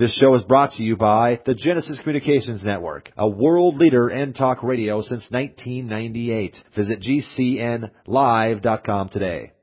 This show is brought to you by the Genesis Communications Network, a world leader in talk radio since 1998. Visit GCNlive.com today.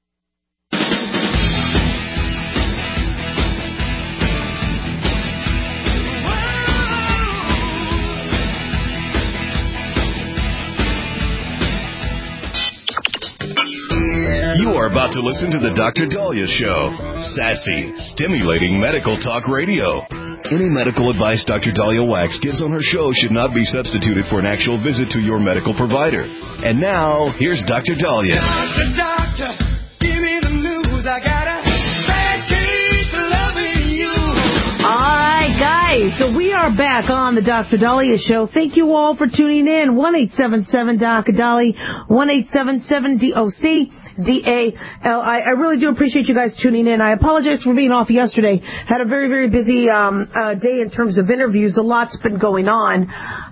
You are about to listen to the Dr. Daliah Show. Sassy, stimulating medical talk radio. Any medical advice Dr. Daliah Wax gives on her show should not be substituted for an actual visit to your medical provider. And now, here's Dr. Daliah. Doctor, give me the news. I got a bad case of loving you. All right, guys. So we are back on the Dr. Daliah Show. Thank you all for tuning in. 1-877-DOC-DALI, 1-877-DOC. D-A-L-I. I really do appreciate you guys tuning in. I apologize for being off yesterday. Had a very, very busy day in terms of interviews. A lot's been going on.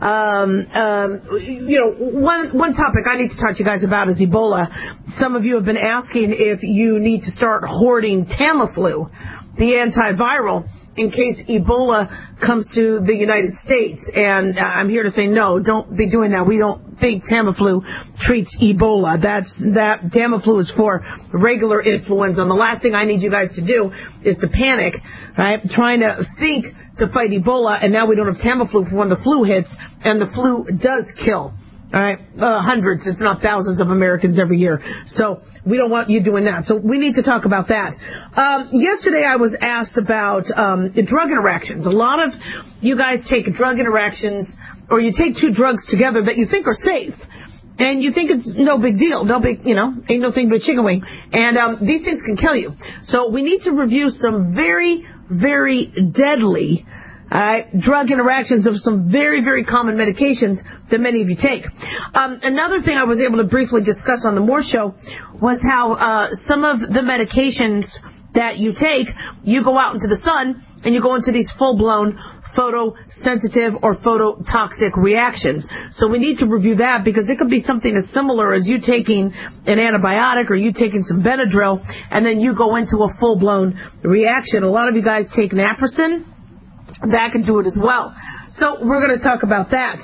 One topic I need to talk to you guys about is Ebola. Some of you have been asking if you need to start hoarding Tamiflu, the antiviral, in case Ebola comes to the United States. And I'm here to say no, don't be doing that. We don't think Tamiflu treats Ebola. That Tamiflu is for regular influenza. And the last thing I need you guys to do is to panic, right? Trying to think to fight Ebola, and now we don't have Tamiflu for when the flu hits, and the flu does kill. All right, hundreds, if not thousands of Americans every year. So we don't want you doing that. So we need to talk about that. Yesterday I was asked about drug interactions. A lot of you guys take drug interactions, or you take two drugs together that you think are safe. And you think it's no big deal, no big, ain't no thing but a chicken wing. And these things can kill you. So we need to review some very, very deadly drug interactions of some very, very common medications that many of you take. Another thing I was able to briefly discuss on the Moore Show was how some of the medications that you take, you go out into the sun and you go into these full-blown photosensitive or phototoxic reactions. So we need to review that, because it could be something as similar as you taking an antibiotic or you taking some Benadryl, and then you go into a full-blown reaction. A lot of you guys take naproxen. That can do it as well. So we're going to talk about that.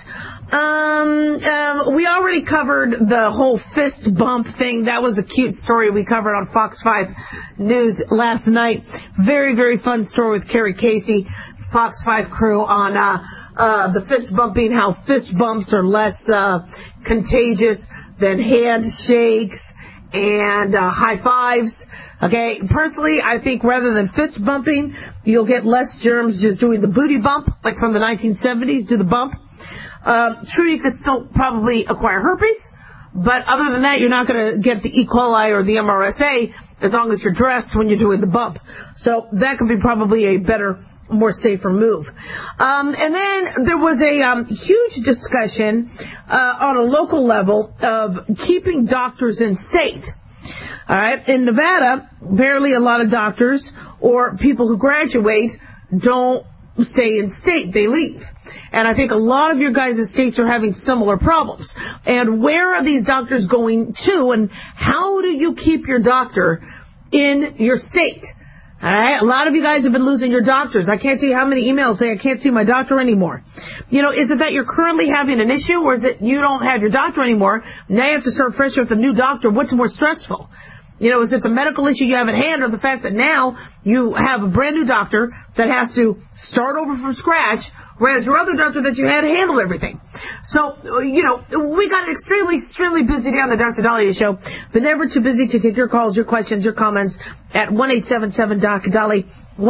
We already covered the whole fist bump thing. That was a cute story we covered on Fox 5 News last night. Very, very fun story with Carrie Casey, Fox 5 crew, on the fist bumping, how fist bumps are less contagious than handshakes and high fives. Okay, personally, I think rather than fist bumping, you'll get less germs just doing the booty bump, like from the 1970s, do the bump. True, you could still probably acquire herpes, but other than that, you're not going to get the E. coli or the MRSA as long as you're dressed when you're doing the bump. So that could be probably a better, more safer move. And then there was a huge discussion on a local level of keeping doctors in state. All right, in Nevada, barely a lot of doctors or people who graduate don't stay in state. They leave. And I think a lot of your guys' states are having similar problems. And where are these doctors going to, and how do you keep your doctor in your state? All right, a lot of you guys have been losing your doctors. I can't tell you how many emails say I can't see my doctor anymore. Is it that you're currently having an issue, or is it you don't have your doctor anymore? Now you have to start fresh with a new doctor. What's more stressful? Is it the medical issue you have at hand, or the fact that now you have a brand new doctor that has to start over from scratch, whereas your other doctor that you had handled everything? So, we got extremely, extremely busy day on the Dr. Daliah Show, but never too busy to take your calls, your questions, your comments at 1-877-DOC-DALI,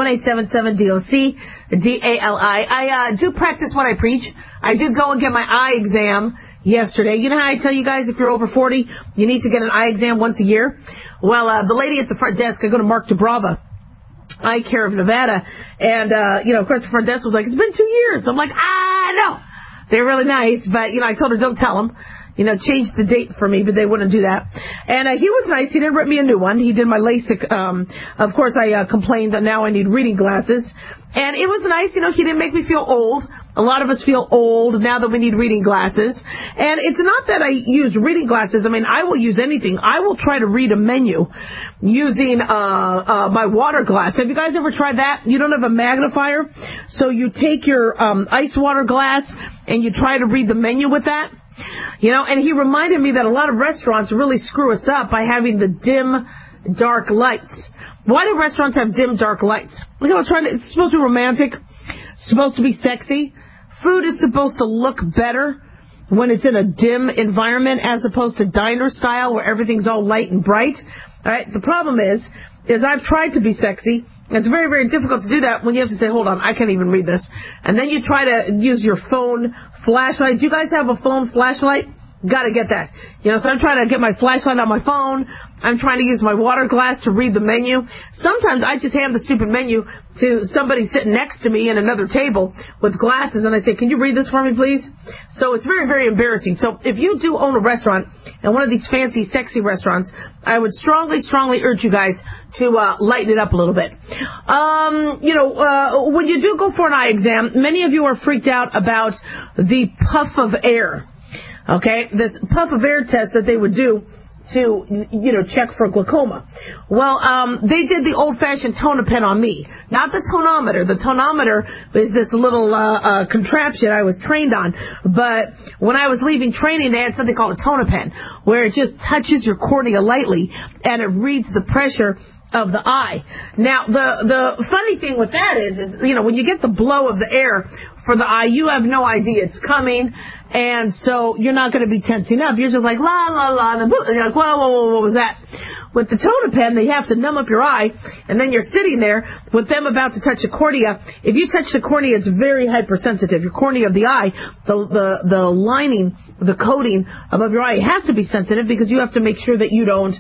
1-877-DOC-DALI. I do practice what I preach. I did go and get my eye exam yesterday. You know how I tell you guys if you're over 40, you need to get an eye exam once a year? Well, the lady at the front desk, I go to Mark DeBrava, Eye Care of Nevada, and, of course the front desk was like, it's been 2 years. I'm like, no. They're really nice, but, I told her, don't tell them. change the date for me, but they wouldn't do that. And he was nice. He didn't rip me a new one. He did my LASIK. Of course, I complained that now I need reading glasses. And it was nice. He didn't make me feel old. A lot of us feel old now that we need reading glasses. And it's not that I use reading glasses. I mean, I will use anything. I will try to read a menu using my water glass. Have you guys ever tried that? You don't have a magnifier, so you take your ice water glass and you try to read the menu with that. And he reminded me that a lot of restaurants really screw us up by having the dim, dark lights. Why do restaurants have dim, dark lights? It's supposed to be romantic. It's supposed to be sexy. Food is supposed to look better when it's in a dim environment as opposed to diner style where everything's all light and bright. All right. The problem is I've tried to be sexy. It's very, very difficult to do that when you have to say, hold on, I can't even read this. And then you try to use your phone flashlight. Do you guys have a phone flashlight? Got to get that. So I'm trying to get my flashlight on my phone. I'm trying to use my water glass to read the menu. Sometimes I just hand the stupid menu to somebody sitting next to me in another table with glasses, and I say, can you read this for me, please? So it's very, very embarrassing. So if you do own a restaurant, and one of these fancy, sexy restaurants, I would strongly, strongly urge you guys to lighten it up a little bit. When you do go for an eye exam, many of you are freaked out about the puff of air. Okay, this puff of air test that they would do to, check for glaucoma. Well, they did the old-fashioned Tonopen on me, not the tonometer. The tonometer is this little contraption I was trained on. But when I was leaving training, they had something called a Tonopen, where it just touches your cornea lightly and it reads the pressure of the eye. Now, the funny thing with that is when you get the blow of the air for the eye, you have no idea it's coming, and so you're not going to be tensing up. You're just like, la, la, la, and you're like, whoa, what was that? With the Tonopen, they have to numb up your eye, and then you're sitting there with them about to touch the cornea. If you touch the cornea, it's very hypersensitive. Your cornea of the eye, the lining, the coating above your eye, it has to be sensitive because you have to make sure that you don't,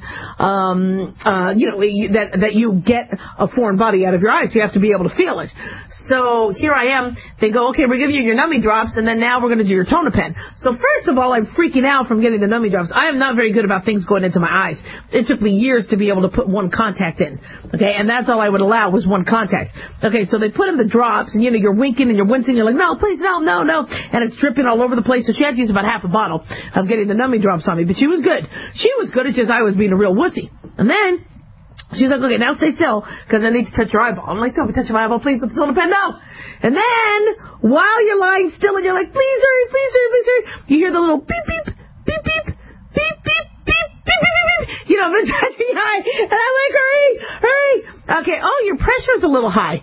that you get a foreign body out of your eye, so you have to be able to feel it. So here I am. They go, okay, we're giving you your numbing drops, and then now we're going to do your Tonopen. So first of all, I'm freaking out from getting the numbing drops. I am not very good about things going into my eyes. It took me years to be able to put one contact in. Okay, and that's all I would allow was one contact. Okay, so they put in the drops, and you're winking and you're wincing. You're like, no, please, no. And it's dripping all over the place. So she had to use about half a bottle of getting the numbing drops on me. But she was good. It's just I was being a real wussy. And then she's like, okay, now stay still, because I need to touch your eyeball. I'm like, don't touch my eyeball, please, with the Tonopen, no. And then, while you're lying still and you're like, please hurry, you hear the little beep, beep, beep, beep, beep, beep, beep, beep, beep, beep, beep. Been touching your eye, and I'm like, hurry. Okay, your pressure's a little high.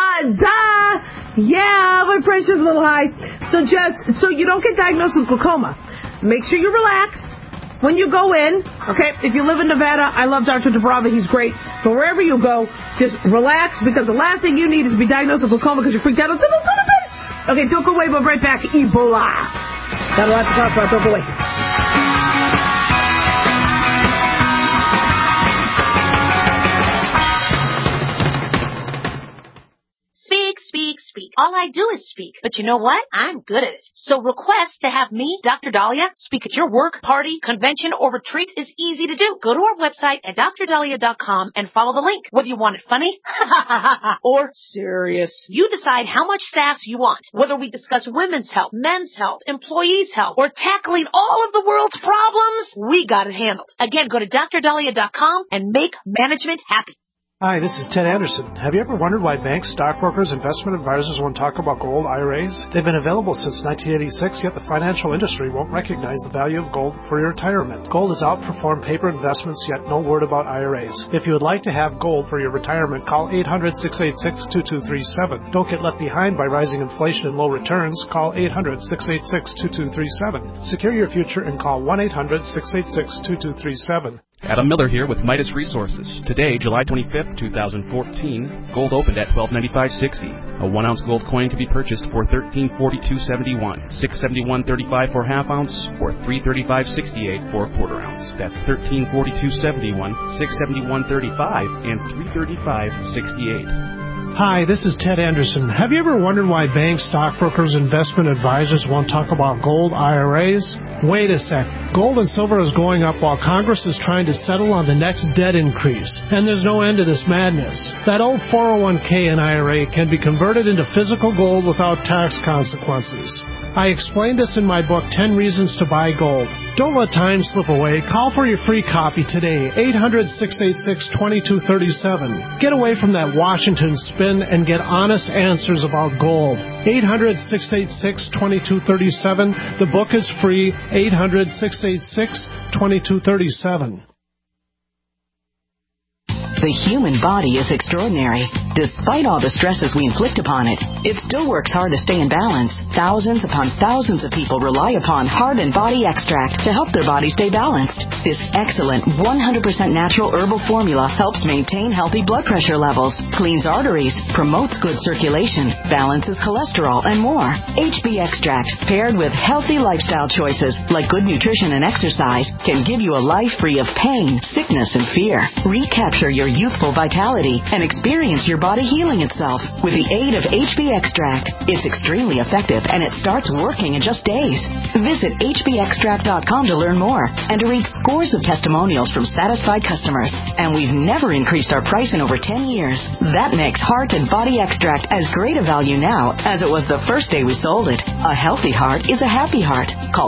Yeah, my pressure's a little high. So you don't get diagnosed with glaucoma. Make sure you relax when you go in, okay? If you live in Nevada, I love Dr. Dubrava. He's great. But wherever you go, just relax, because the last thing you need is to be diagnosed with glaucoma because you're freaked out. Okay, don't go away. We'll be right back. Ebola. Got a lot to talk about. Don't go away. Speak. All I do is speak. But you know what? I'm good at it. So request to have me, Dr. Dahlia, speak at your work, party, convention, or retreat is easy to do. Go to our website at drdahlia.com and follow the link. Whether you want it funny or serious. You decide how much sass you want. Whether we discuss women's health, men's health, employees' health, or tackling all of the world's problems, we got it handled. Again, go to drdahlia.com and make management happy. Hi, this is Ted Anderson. Have you ever wondered why banks, stockbrokers, investment advisors won't talk about gold IRAs? They've been available since 1986, yet the financial industry won't recognize the value of gold for your retirement. Gold has outperformed paper investments, yet no word about IRAs. If you would like to have gold for your retirement, call 800-686-2237. Don't get left behind by rising inflation and low returns. Call 800-686-2237. Secure your future and call 1-800-686-2237. Adam Miller here with Midas Resources. Today, July 25th, 2014, gold opened at $1295.60. A 1-ounce gold coin to be purchased for $1342.71, $671.35 for half ounce, or $335.68 for a quarter ounce. That's $1342.71, $671.35, and $335.68. Hi, this is Ted Anderson. Have you ever wondered why banks, stockbrokers, investment advisors won't talk about gold IRAs? Wait a sec. Gold and silver is going up while Congress is trying to settle on the next debt increase. And there's no end to this madness. That old 401k and IRA can be converted into physical gold without tax consequences. I explained this in my book, 10 Reasons to Buy Gold. Don't let time slip away. Call for your free copy today, 800-686-2237. Get away from that Washington spin and get honest answers about gold. 800-686-2237. The book is free, 800-686-2237. The human body is extraordinary. Despite all the stresses we inflict upon it, it still works hard to stay in balance. Thousands upon thousands of people rely upon Heart and Body Extract to help their body stay balanced. This excellent 100% natural herbal formula helps maintain healthy blood pressure levels, cleans arteries, promotes good circulation, balances cholesterol, and more. HB Extract, paired with healthy lifestyle choices like good nutrition and exercise, can give you a life free of pain, sickness, and fear. Recapture your youthful vitality and experience your body healing itself with the aid of HB Extract. It's extremely effective and it starts working in just days. Visit hbextract.com to learn more and to read scores of testimonials from satisfied customers. And we've never increased our price in over 10 years. That makes Heart and Body Extract as great a value now as it was the first day we sold it. A healthy heart is a happy heart. Call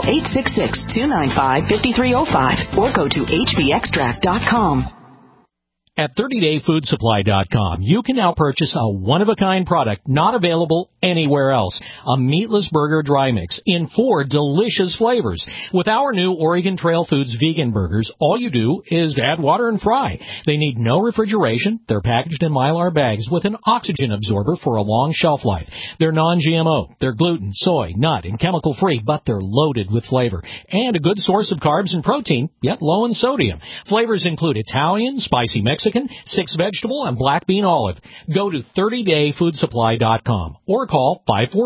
866-295-5305 or go to hbextract.com. At 30dayfoodsupply.com, you can now purchase a one-of-a-kind product not available anywhere else. A meatless burger dry mix in 4 delicious flavors. With our new Oregon Trail Foods vegan burgers, all you do is add water and fry. They need no refrigeration. They're packaged in Mylar bags with an oxygen absorber for a long shelf life. They're non-GMO. They're gluten, soy, nut, and chemical-free, but they're loaded with flavor. And a good source of carbs and protein, yet low in sodium. Flavors include Italian, spicy Mexican, 6 vegetable, and black bean olive. Go to 30dayfoodsupply.com or call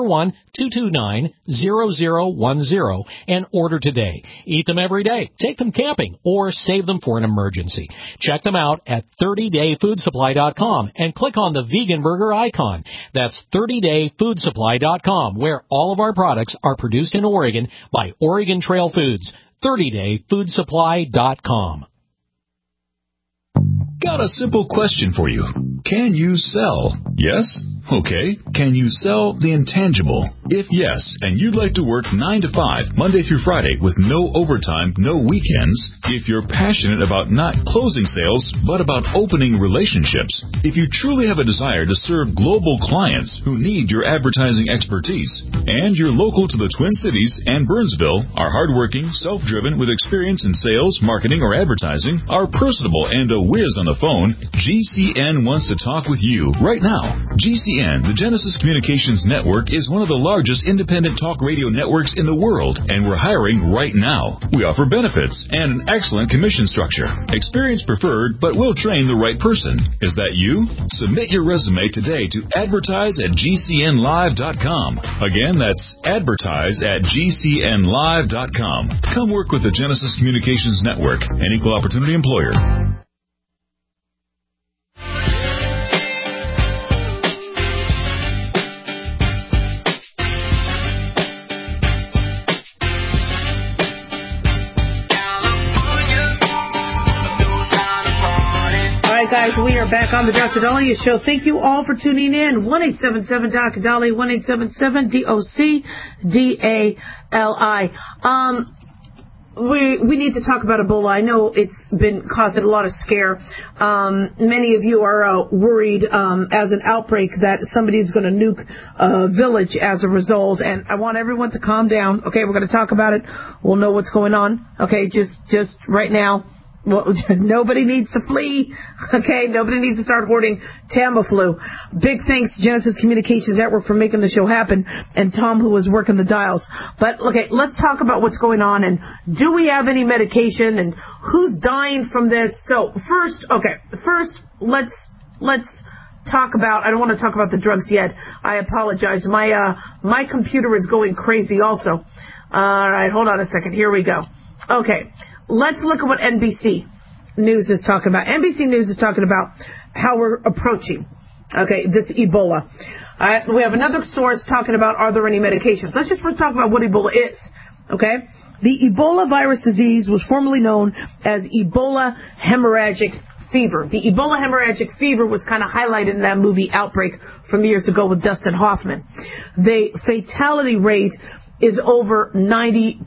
541-229-0010 and order today. Eat them every day, take them camping, or save them for an emergency. Check them out at 30dayfoodsupply.com and click on the vegan burger icon. That's 30dayfoodsupply.com, where all of our products are produced in Oregon by Oregon Trail Foods. 30dayfoodsupply.com. Got a simple question for you. Can you sell? Yes? Okay. Can you sell the intangible? If yes, and you'd like to work 9 to 5, Monday through Friday, with no overtime, no weekends, if you're passionate about not closing sales, but about opening relationships, if you truly have a desire to serve global clients who need your advertising expertise, and you're local to the Twin Cities and Burnsville, are hardworking, self-driven, with experience in sales, marketing, or advertising, are personable, and a whiz on the phone, GCN wants to talk with you right now. GCN, the Genesis Communications Network, is one of the largest independent talk radio networks in the world, and we're hiring right now. We offer benefits and an excellent commission structure. Experience preferred, but we'll train the right person. Is that you? Submit your resume today to advertise@gcnlive.com. Again, that's advertise@gcnlive.com. Come work with the Genesis Communications Network, an equal opportunity employer. Guys, we are back on the Dr. Dahlia Show. Thank you all for tuning in. 1-877-DOC-DALI, 1-877-DOC-DALI. We need to talk about Ebola. I know it's been causing a lot of scare. Many of you are worried as an outbreak that somebody's going to nuke a village as a result. And I want everyone to calm down. Okay, we're going to talk about it. We'll know what's going on. Okay, just right now. Well, nobody needs to flee, okay? Nobody needs to start hoarding Tamiflu. Big thanks to Genesis Communications Network for making the show happen, and Tom, who was working the dials. But, okay, let's talk about what's going on, and do we have any medication, and who's dying from this? So, first, let's talk about, I don't want to talk about the drugs yet. I apologize. My computer is going crazy also. All right, hold on a second. Here we go. Okay. Let's look at what NBC News is talking about. NBC News is talking about how we're approaching Okay, this Ebola. We have another source talking about, are there any medications? Let's just first talk about what Ebola is. Okay? The Ebola virus disease was formerly known as Ebola hemorrhagic fever. The Ebola hemorrhagic fever was kind of highlighted in that movie Outbreak from years ago with Dustin Hoffman. The fatality rate is over 90%.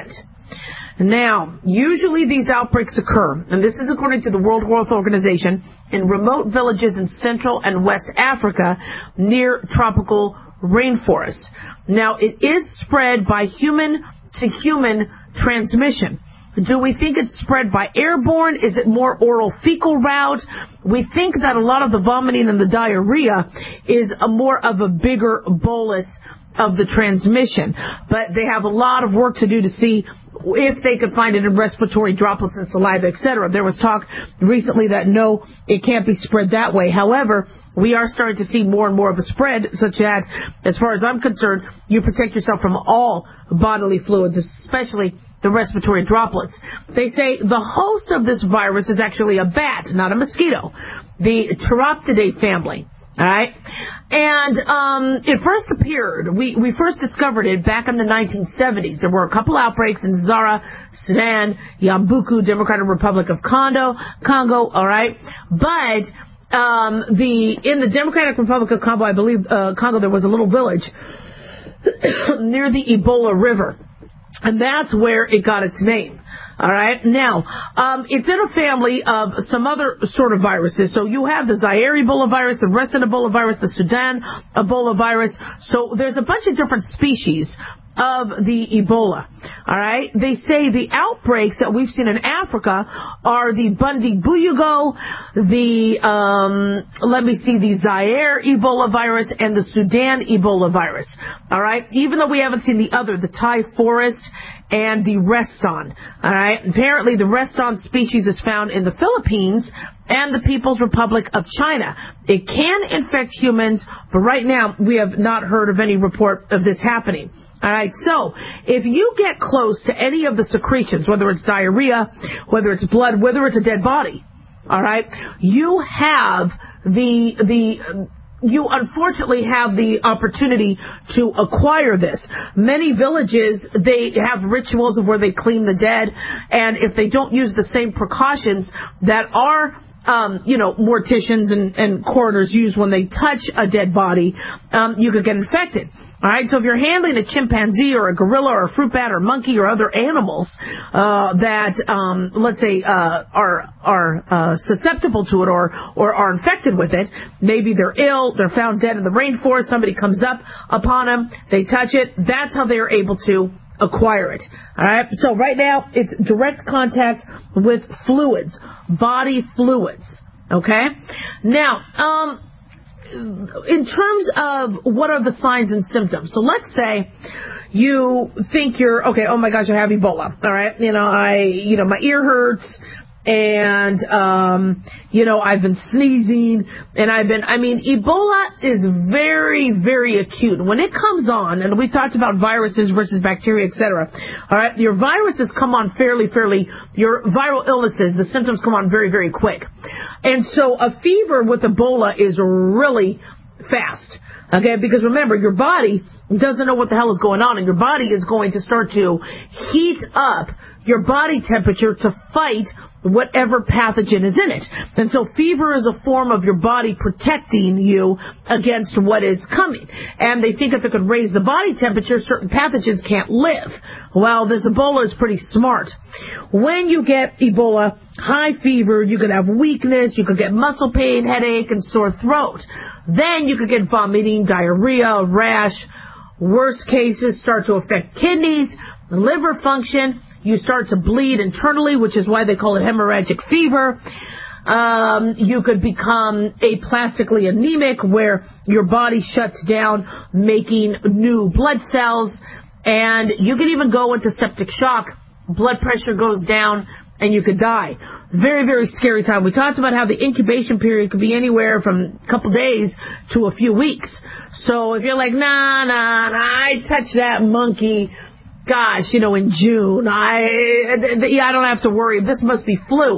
Now, usually these outbreaks occur, and this is according to the World Health Organization, in remote villages in Central and West Africa near tropical rainforests. Now, it is spread by human-to-human transmission. Do we think it's spread by airborne? Is it more oral fecal route? We think that a lot of the vomiting and the diarrhea is more of a bigger bolus of the transmission. But they have a lot of work to do to see if they could find it in respiratory droplets and saliva, etc. There was talk recently that no, it can't be spread that way. However, we are starting to see more and more of a spread, such that, as far as I'm concerned, you protect yourself from all bodily fluids, especially the respiratory droplets. They say the host of this virus is actually a bat, not a mosquito, the Pteroptidae family. All right, and it first appeared. We first discovered it back in the 1970s. There were a couple outbreaks in Zara, Sudan, Yambuku, Democratic Republic of Congo. All right, but in the Democratic Republic of Congo, I believe Congo, there was a little village near the Ebola River, and that's where it got its name. All right. Now, it's in a family of some other sort of viruses. So you have the Zaire Ebola virus, the Western Ebola virus, the Sudan Ebola virus. So there's a bunch of different species of the Ebola. All right. They say the outbreaks that we've seen in Africa are the Bundibugyo, the Zaire Ebola virus, and the Sudan Ebola virus. All right. Even though we haven't seen the other, the Thai forest and the Reston. All right. Apparently, the Reston species is found in the Philippines and the People's Republic of China. It can infect humans, but right now we have not heard of any report of this happening. All right. So, if you get close to any of the secretions, whether it's diarrhea, whether it's blood, whether it's a dead body, all right, you have you unfortunately have the opportunity to acquire this. Many villages, they have rituals of where they clean the dead, and if they don't use the same precautions that our morticians and coroners use when they touch a dead body, you could get infected. All right, so if you're handling a chimpanzee or a gorilla or a fruit bat or monkey or other animals that, let's say, are susceptible to it or are infected with it, maybe they're ill, they're found dead in the rainforest, somebody comes up upon them, they touch it, that's how they are able to acquire it. All right, so right now it's direct contact with fluids, body fluids. Okay, now, in terms of what are the signs and symptoms, so let's say you think you're okay. Oh my gosh, I have Ebola. All right, my ear hurts, and I've been sneezing, and Ebola is very, very acute. When it comes on, and we talked about viruses versus bacteria, etc. All right, your viruses come on fairly, your viral illnesses, the symptoms come on very, very quick. And so a fever with Ebola is really fast. Okay, because remember, your body doesn't know what the hell is going on, and your body is going to start to heat up your body temperature to fight whatever pathogen is in it. And so fever is a form of your body protecting you against what is coming. And they think if it could raise the body temperature, certain pathogens can't live. Well, this Ebola is pretty smart. When you get Ebola, high fever, you could have weakness, you could get muscle pain, headache, and sore throat. Then you could get vomiting, diarrhea, rash. Worst cases start to affect kidneys, liver function. You start to bleed internally, which is why they call it hemorrhagic fever. You could become aplastically anemic, where your body shuts down, making new blood cells. And you could even go into septic shock. Blood pressure goes down, and you could die. Very, very scary time. We talked about how the incubation period could be anywhere from a couple days to a few weeks. So if you're like, nah, I touched that monkey, gosh, in June, I don't have to worry. This must be flu.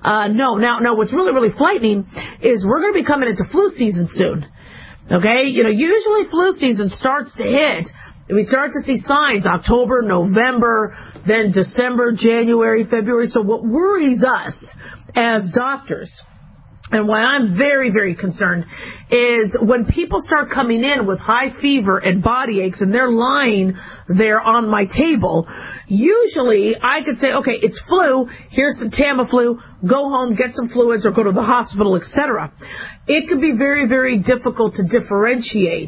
No. Now, what's really, really frightening is we're going to be coming into flu season soon. Okay? Usually flu season starts to hit. We start to see signs October, November, then December, January, February. So what worries us as doctors, and why I'm very, very concerned, is when people start coming in with high fever and body aches and they're lying there on my table, usually I could say, okay, it's flu, here's some Tamiflu, go home, get some fluids, or go to the hospital, etc. It could be very, very difficult to differentiate,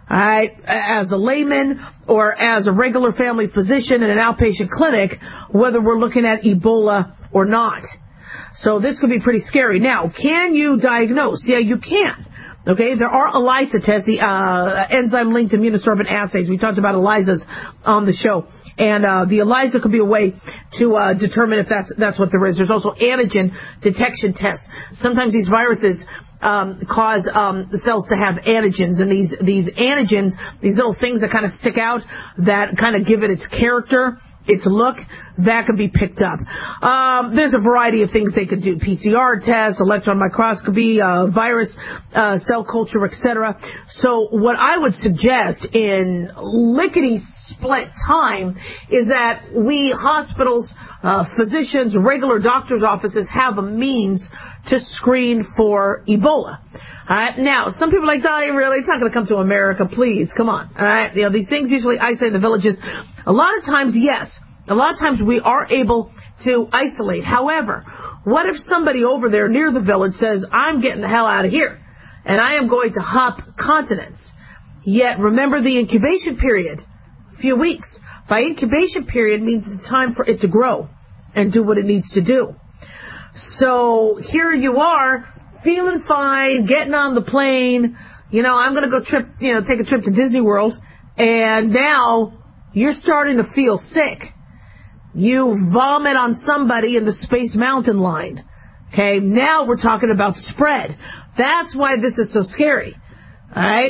as a layman or as a regular family physician in an outpatient clinic, whether we're looking at Ebola or not. So this could be pretty scary. Now, can you diagnose? Yeah, you can. Okay, there are ELISA tests, the enzyme-linked immunosorbent assays. We talked about ELISAs on the show. And the ELISA could be a way to determine if that's what there is. There's also antigen detection tests. Sometimes these viruses cause the cells to have antigens, and these antigens, these little things that kind of stick out, that kind of give it its character, its look, that could be picked up. There's a variety of things they could do: PCR tests, electron microscopy, virus cell culture, etc. So what I would suggest in lickety-split time is that we hospitals, physicians, regular doctors' offices have a means to screen for Ebola. All right. Now, some people are like, Dahlia, really? It's not going to come to America. Please, come on. All right. These things usually isolate in the villages. A lot of times, yes. A lot of times we are able to isolate. However, what if somebody over there near the village says, I'm getting the hell out of here, and I am going to hop continents? Yet, remember the incubation period, a few weeks. By incubation period means the time for it to grow and do what it needs to do. So here you are, feeling fine, getting on the plane. I'm going to go take a trip to Disney World, and now you're starting to feel sick. You vomit on somebody in the Space Mountain line. Okay, now we're talking about spread. That's why this is so scary. All right,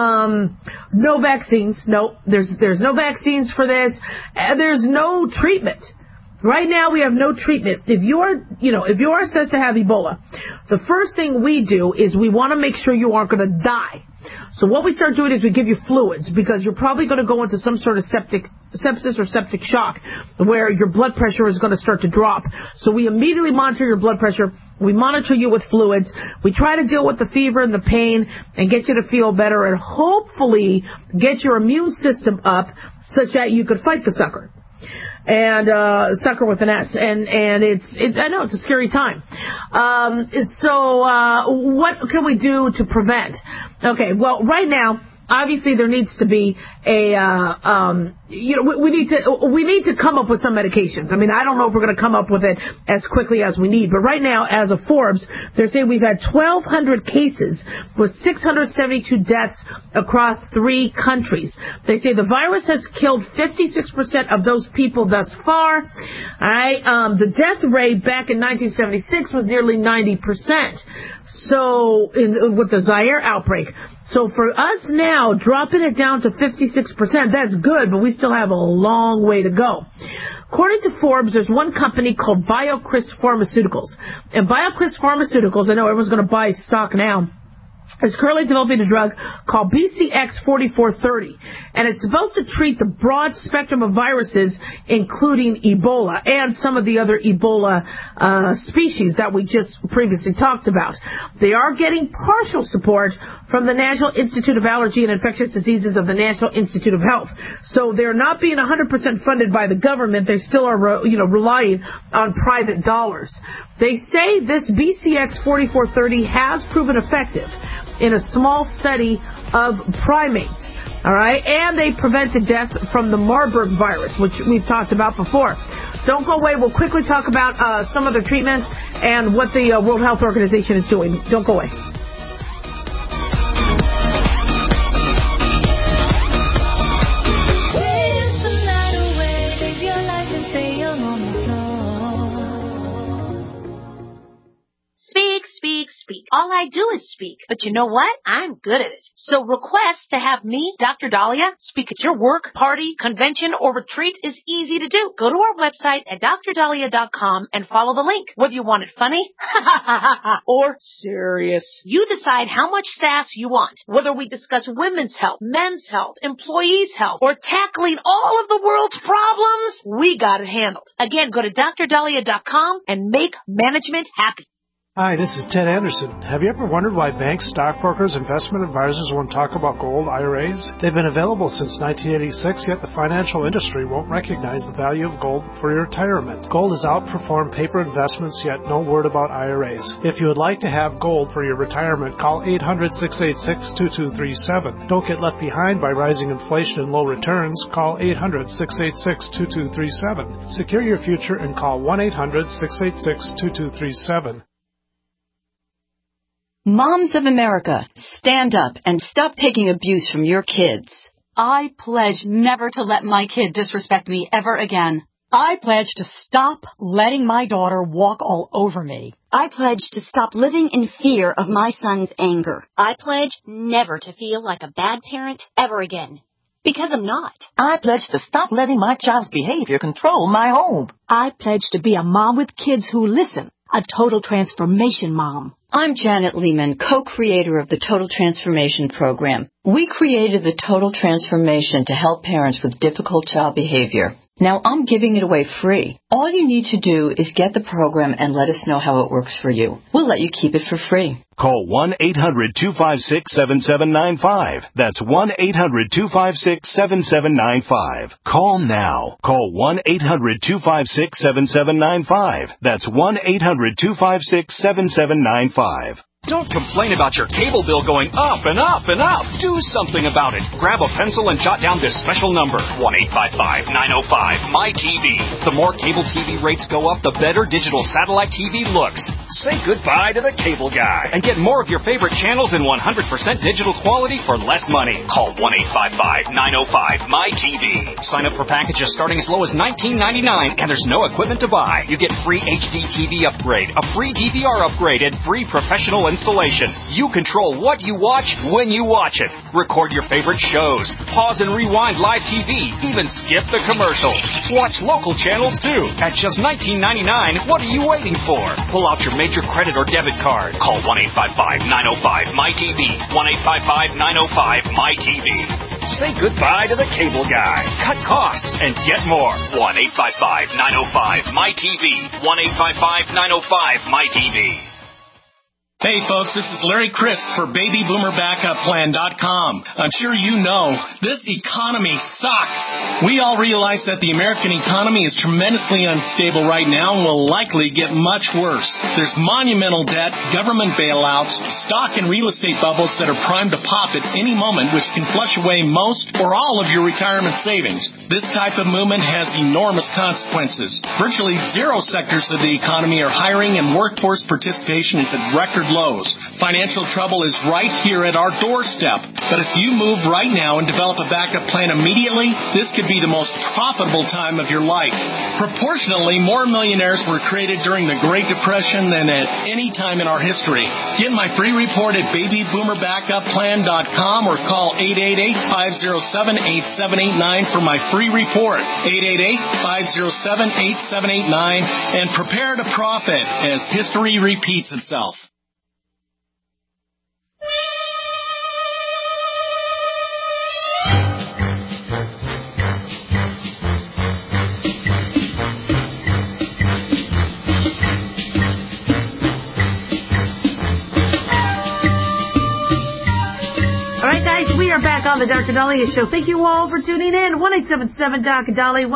no vaccines. No, there's no vaccines for this. There's no treatment. Right now, we have no treatment. If you are assessed to have Ebola, the first thing we do is we want to make sure you aren't going to die. So what we start doing is we give you fluids, because you're probably going to go into some sort of sepsis or septic shock where your blood pressure is going to start to drop. So we immediately monitor your blood pressure. We monitor you with fluids. We try to deal with the fever and the pain and get you to feel better and hopefully get your immune system up such that you could fight the sucker. And sucker with an S, and I know it's a scary time. So what can we do to prevent? Okay, well, right now, obviously there needs to be we need to come up with some medications. I mean, I don't know if we're going to come up with it as quickly as we need, but right now, as of Forbes, they're saying we've had 1,200 cases with 672 deaths across 3 countries. They say the virus has killed 56% of those people thus far. All right, the death rate back in 1976 was nearly 90%. So with the Zaire outbreak. So for us now, dropping it down to 56%, that's good, but we still have a long way to go. According to Forbes, there's one company called BioCryst Pharmaceuticals. And BioCryst Pharmaceuticals, I know everyone's going to buy stock now, is currently developing a drug called BCX4430, and it's supposed to treat the broad spectrum of viruses, including Ebola and some of the other Ebola species that we just previously talked about. They are getting partial support from the National Institute of Allergy and Infectious Diseases of the National Institute of Health. So they're not being 100% funded by the government. They still are, relying on private dollars. They say this BCX4430 has proven effective in a small study of primates. All right, and they prevented death from the Marburg virus, which we've talked about before. Don't go away. We'll quickly talk about some of the treatments and what the World Health Organization is doing. Don't go away. Speak, speak, speak. All All I do is speak. But you know what? I'm good at it. So request to have me, Dr. Dahlia, speak at your work, party, convention, or retreat is easy to do. Go to our website at drdahlia.com and follow the link. Whether you want it funny or serious, you decide how much sass you want. Whether we discuss women's health, men's health, employees' health, or tackling all of the world's problems, we got it handled. Again, go to drdahlia.com and make management happy. Hi, this is Ted Anderson. Have you ever wondered why banks, stockbrokers, investment advisors won't talk about gold IRAs? They've been available since 1986, yet the financial industry won't recognize the value of gold for your retirement. Gold has outperformed paper investments, yet no word about IRAs. If you would like to have gold for your retirement, call 800-686-2237. Don't get left behind by rising inflation and low returns. Call 800-686-2237. Secure your future and call 1-800-686-2237. Moms of America, stand up and stop taking abuse from your kids. I pledge never to let my kid disrespect me ever again. I pledge to stop letting my daughter walk all over me. I pledge to stop living in fear of my son's anger. I pledge never to feel like a bad parent ever again. Because I'm not. I pledge to stop letting my child's behavior control my home. I pledge to be a mom with kids who listen. A total transformation mom. I'm Janet Lehman, co-creator of the Total Transformation Program. We created the Total Transformation to help parents with difficult child behavior. Now I'm giving it away free. All you need to do is get the program and let us know how it works for you. We'll let you keep it for free. Call 1-800-256-7795. That's 1-800-256-7795. Call now. Call 1-800-256-7795. That's 1-800-256-7795. Don't complain about your cable bill going up and up and up. Do something about it. Grab a pencil and jot down this special number, 1-855-905-MY-TV. The more cable TV rates go up, the better digital satellite TV looks. Say goodbye to the cable guy and get more of your favorite channels in 100% digital quality for less money. Call 1-855-905-MY-TV. Sign up for packages starting as low as $19.99, and there's no equipment to buy. You get free HD TV upgrade, a free DVR upgrade, and free professional installation. You control what you watch when you watch it. Record your favorite shows. Pause and rewind live TV. Even skip the commercials. Watch local channels too. At just $19.99, what are you waiting for? Pull out your major credit or debit card. Call 1-855-905-MY-TV. 1-855-905-MY-TV. Say goodbye to the cable guy. Cut costs and get more. 1-855-905-MY-TV. 1-855-905-MY-TV. Hey folks, this is Larry Crisp for BabyBoomerBackupPlan.com. I'm sure you know, this economy sucks. We all realize that the American economy is tremendously unstable right now and will likely get much worse. There's monumental debt, government bailouts, stock and real estate bubbles that are primed to pop at any moment, which can flush away most or all of your retirement savings. This type of movement has enormous consequences. Virtually zero sectors of the economy are hiring, and workforce participation is at record lows. Financial trouble is right here at our doorstep. But if you move right now and develop a backup plan immediately, this could be the most profitable time of your life. Proportionally, more millionaires were created during the Great Depression than at any time in our history. Get my free report at BabyBoomerBackupPlan.com or call 888-507-8789 for my free report. 888-507-8789 and prepare to profit as history repeats itself. We are back on the Dr. Dahlia Show. Thank you all for tuning in. 1-877-DOC-DALI,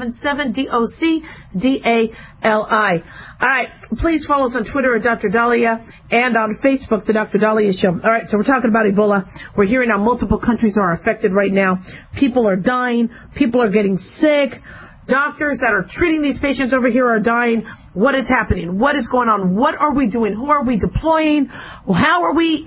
1-877-DOC-DALI. All right, please follow us on Twitter at Dr. Dahlia and on Facebook, the Dr. Dahlia Show. All right, so we're talking about Ebola. We're hearing how multiple countries are affected right now. People are dying. People are getting sick. Doctors that are treating these patients over here are dying. What is happening? What is going on? What are we doing? Who are we deploying? How are we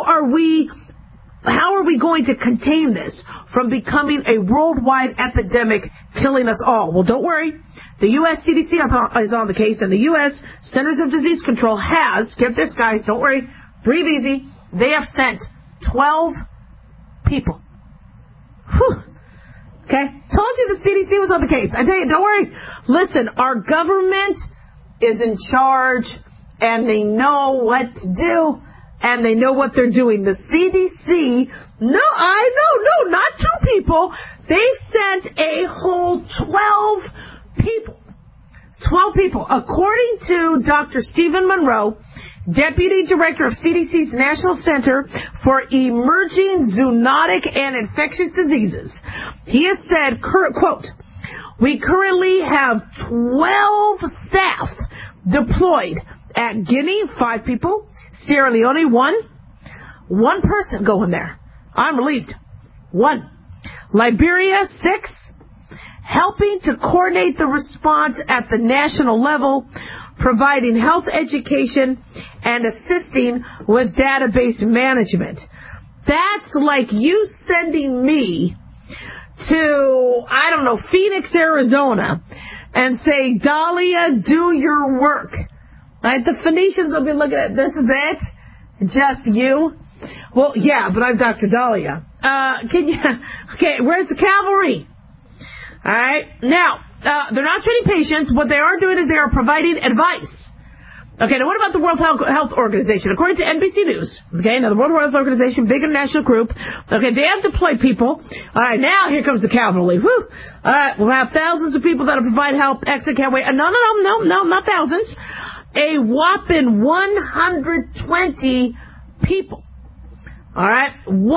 going to contain this from becoming a worldwide epidemic, killing us all? Well, don't worry. The U.S. CDC is on the case, and the U.S. Centers of Disease Control has, get this guys, don't worry, breathe easy. They have sent 12 people. Whew. Okay? Told you the CDC was on the case. I tell you, don't worry. Listen, our government is in charge, and they know what to do, and they know what they're doing. The CDC, no, not 2 people. They've sent a whole 12 people. 12 people. According to Dr. Stephen Monroe, Deputy Director of CDC's National Center for Emerging Zoonotic and Infectious Diseases, he has said, quote, we currently have 12 staff deployed at Guinea, 5 people, Sierra Leone, 1 person going there. I'm relieved. 1. Liberia, 6. Helping to coordinate the response at the national level, providing health education, and assisting with database management. That's like you sending me to, I don't know, Phoenix, Arizona, and say, Dahlia, do your work. Right? The Phoenicians will be looking at, this is it? Just you? Well, yeah, but I'm Dr. Dahlia. Okay, where's the cavalry? All right. Now, they're not treating patients. What they are doing is they are providing advice. Okay, now what about the World Health Organization? According to NBC News, okay, now the World Health Organization, big international group, okay, they have deployed people. All right, now here comes the cavalry. Woo! All right, we'll have thousands of people that will provide help. Exit can't wait. No, not thousands. A whopping 120 people. All right,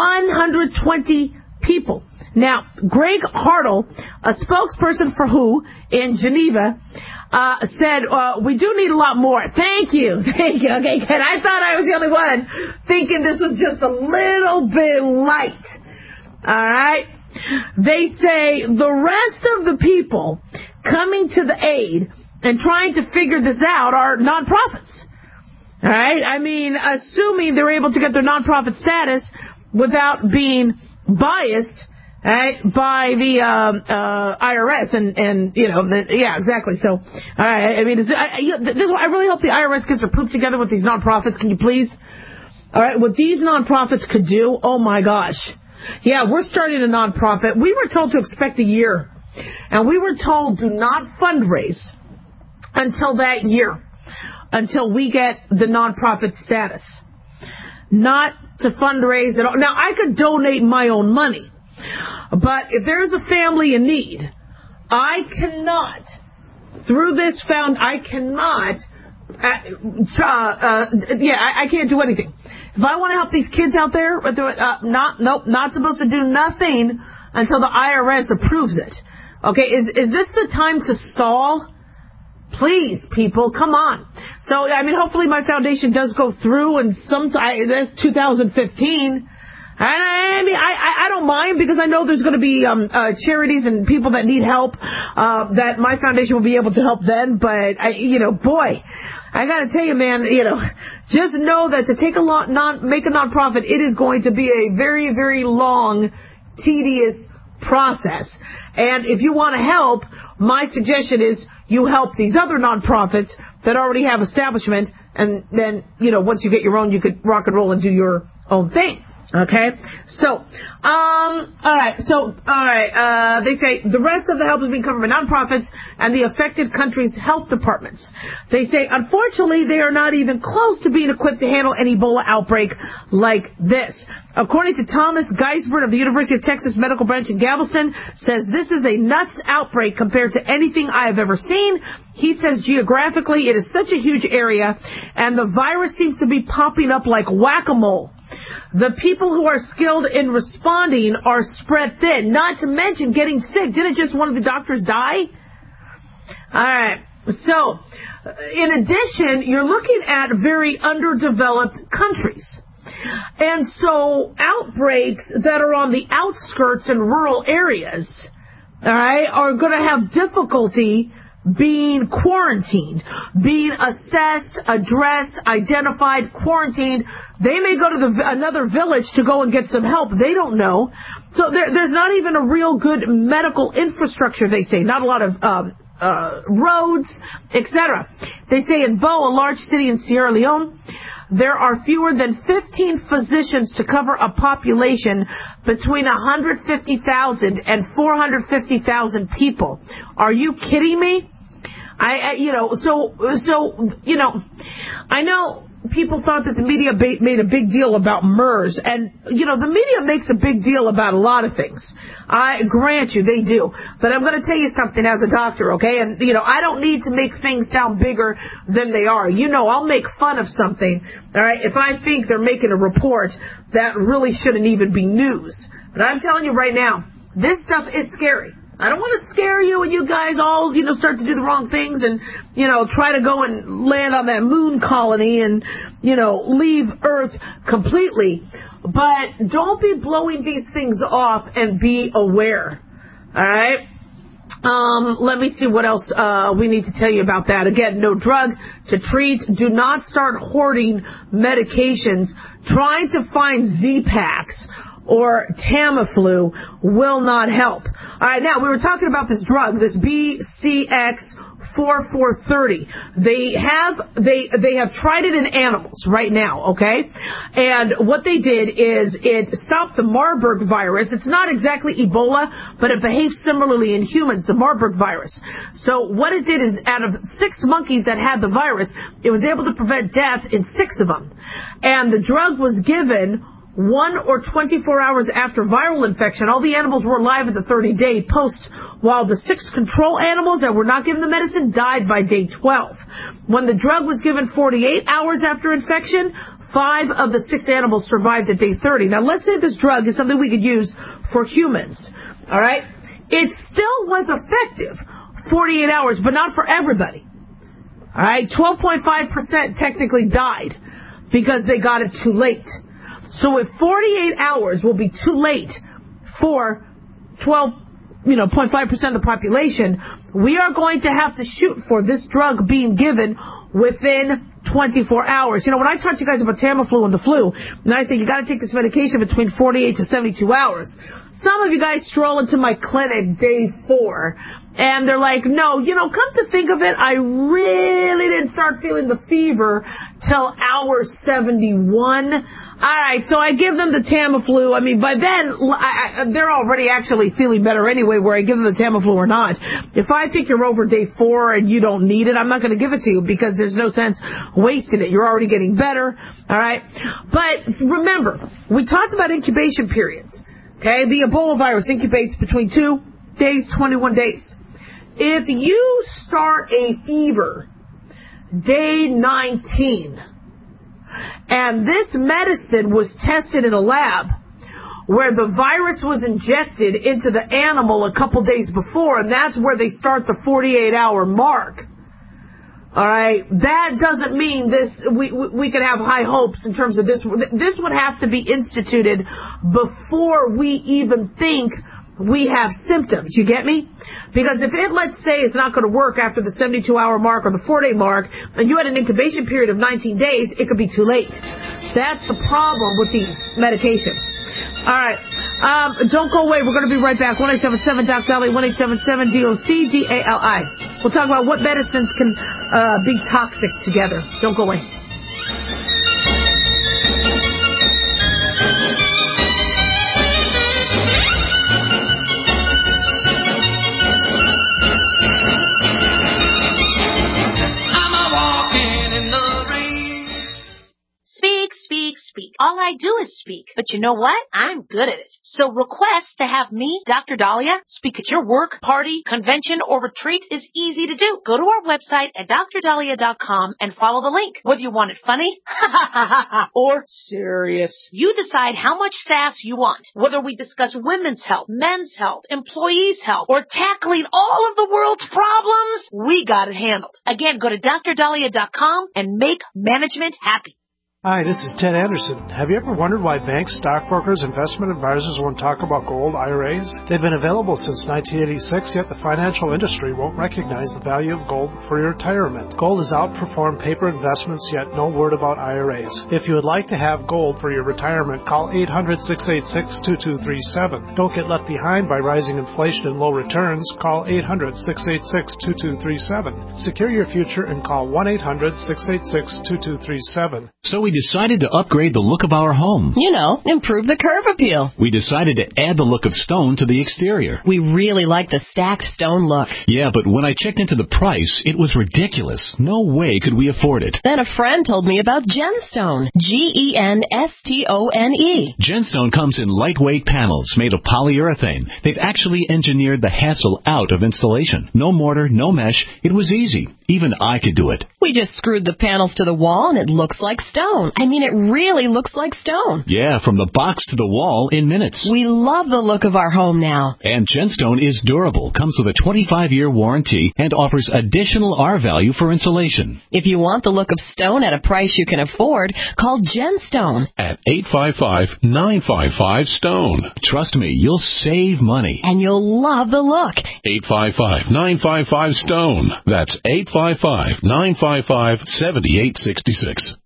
120 people. Now, Greg Hartle, a spokesperson for WHO in Geneva, said, we do need a lot more. Thank you. Okay, good. I thought I was the only one thinking this was just a little bit light. All right? They say the rest of the people coming to the aid and trying to figure this out are nonprofits. All right? I mean, assuming they're able to get their nonprofit status without being biased, right, by the IRS and you know, yeah, exactly. So, all right, I mean, I really hope the IRS gets their poop together with these nonprofits. Can you please? All right, what these nonprofits could do, oh my gosh. Yeah, we're starting a nonprofit. We were told to expect a year, and we were told do not fundraise until that year, until we get the nonprofit status. Not to fundraise at all. Now, I could donate my own money. But if there's a family in need, I cannot, through this I can't do anything. If I want to help these kids out there, not supposed to do nothing until the IRS approves it. Okay, is this the time to stall? Please, people, come on. So, I mean, hopefully my foundation does go through, and sometime, that's 2015. I mean, I don't mind, because I know there's going to be charities and people that need help that my foundation will be able to help then. But boy, I got to tell you, man, just know that to make a nonprofit, it is going to be a very, very long, tedious process. And if you want to help, my suggestion is you help these other nonprofits that already have establishment, and then once you get your own, you could rock and roll and do your own thing. Okay, so, they say the rest of the help is being covered by nonprofits and the affected countries' health departments. They say, unfortunately, they are not even close to being equipped to handle an Ebola outbreak like this. According to Thomas Geisbert of the University of Texas Medical Branch in Galveston, says this is a nuts outbreak compared to anything I have ever seen. He says geographically it is such a huge area, and the virus seems to be popping up like whack-a-mole. The people who are skilled in responding are spread thin, not to mention getting sick. Didn't just one of the doctors die? All right. So, in addition, you're looking at very underdeveloped countries. And so, outbreaks that are on the outskirts and rural areas, all right, are going to have difficulty being quarantined, being assessed, addressed, identified, quarantined. They may go to another village to go and get some help. They don't know. So there's not even a real good medical infrastructure, they say. Not a lot of roads, etc. They say in Bo, a large city in Sierra Leone, there are fewer than 15 physicians to cover a population between 150,000 and 450,000 people. Are you kidding me? I know people thought that the media made a big deal about MERS, and the media makes a big deal about a lot of things. I grant you they do, but I'm going to tell you something as a doctor, okay? And I don't need to make things sound bigger than they are. I'll make fun of something, all right, if I think they're making a report that really shouldn't even be news. But I'm telling you right now, this stuff is scary. I don't want to scare you and you guys all, start to do the wrong things and, try to go and land on that moon colony and, leave Earth completely. But don't be blowing these things off and be aware. All right? Let me see what else we need to tell you about that. Again, no drug to treat. Do not start hoarding medications. Trying to find Z-Paks or Tamiflu will not help. All right, now we were talking about this drug, this BCX4430. They have tried it in animals right now, okay? And what they did is it stopped the Marburg virus. It's not exactly Ebola, but it behaves similarly in humans, the Marburg virus. So what it did is out of 6 monkeys that had the virus, it was able to prevent death in 6 of them. And the drug was given 1 or 24 hours after viral infection. All the animals were alive at the 30-day post, while the 6 control animals that were not given the medicine died by day 12. When the drug was given 48 hours after infection, 5 of the 6 animals survived at day 30. Now, let's say this drug is something we could use for humans. All right? It still was effective 48 hours, but not for everybody. All right? 12.5% technically died because they got it too late. So if 48 hours will be too late for 0.5% of the population, we are going to have to shoot for this drug being given within 24 hours. When I talked to you guys about Tamiflu and the flu, and I say you got to take this medication between 48 to 72 hours. Some of you guys stroll into my clinic day 4, and they're like, no, come to think of it, I really didn't start feeling the fever till hour 71. All right, so I give them the Tamiflu. I mean, by then, they're already actually feeling better anyway, where I give them the Tamiflu or not. If I think you're over day 4 and you don't need it, I'm not going to give it to you because there's no sense wasting it. You're already getting better, all right? But remember, we talked about incubation periods, okay? The Ebola virus incubates between 2 days, 21 days. If you start a fever day 19, and this medicine was tested in a lab where the virus was injected into the animal a couple days before, and that's where they start the 48-hour mark. All right, that doesn't mean we can have high hopes in terms of this. This would have to be instituted before we even think we have symptoms. You get me? Because if it, let's say, it's not going to work after the 72-hour mark or the 4-day mark, and you had an incubation period of 19 days, it could be too late. That's the problem with these medications. All right. Don't go away. We're going to be right back. 1-877-DOC-DALI, 1-877-DOC-DALI. We'll talk about what medicines can be toxic together. Don't go away. Speak. All I do is speak. But you know what? I'm good at it. So request to have me, Dr. Dahlia, speak at your work, party, convention, or retreat is easy to do. Go to our website at drdahlia.com and follow the link. Whether you want it funny or serious, you decide how much sass you want. Whether we discuss women's health, men's health, employees' health, or tackling all of the world's problems, we got it handled. Again, go to drdahlia.com and make management happy. Hi, this is Ted Anderson. Have you ever wondered why banks, stockbrokers, investment advisors won't talk about gold IRAs? They've been available since 1986, yet the financial industry won't recognize the value of gold for your retirement. Gold has outperformed paper investments, yet no word about IRAs. If you would like to have gold for your retirement, call 800-686-2237. Don't get left behind by rising inflation and low returns. Call 800-686-2237. Secure your future and call 1-800-686-2237. So we decided to upgrade the look of our home. You know, improve the curb appeal. We decided to add the look of stone to the exterior. We really like the stacked stone look. Yeah, but when I checked into the price, it was ridiculous. No way could we afford it. Then a friend told me about Genstone. Genstone. Genstone comes in lightweight panels made of polyurethane. They've actually engineered the hassle out of installation. No mortar, no mesh. It was easy. Even I could do it. We just screwed the panels to the wall and it looks like stone. I mean, it really looks like stone. Yeah, from the box to the wall in minutes. We love the look of our home now. And Genstone is durable, comes with a 25-year warranty, and offers additional R-value for insulation. If you want the look of stone at a price you can afford, call Genstone. At 855-955-STONE. Trust me, you'll save money. And you'll love the look. 855-955-STONE. That's 855-955-7866.